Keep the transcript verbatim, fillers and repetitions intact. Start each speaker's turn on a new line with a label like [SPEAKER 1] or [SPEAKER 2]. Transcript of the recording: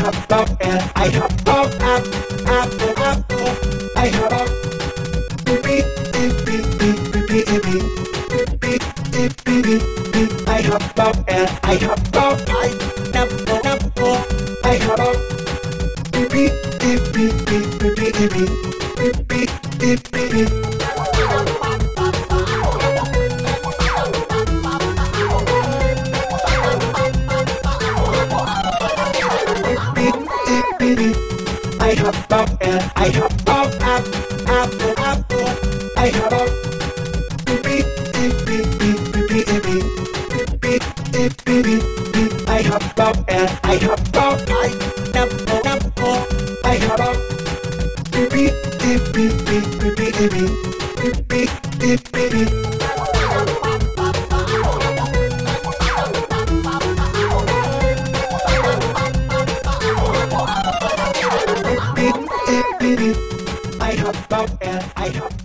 [SPEAKER 1] hop up and I hop up, up, up, up, up. I hop up. Beep, beep, beep, beep, beep, beep, beep, beep, beep, beep, beep. I hop up and I hop up. I hop up, up, up. I hop up. Beep, beep, beep, beep, beep, beep, beep, beep, beep, beep, beep, beep. I hop up and I hop up, up, up, up, up. I hop up. Beep, beep, beep, beep, beep, beep, beep, beep, beep, beep, beep. I hop up and I hop up. I hop up, up, up. I hop up. Beep, beep, beep, beep, beep, beep, beep, beep, beep, beep, beep. I hop up and I hop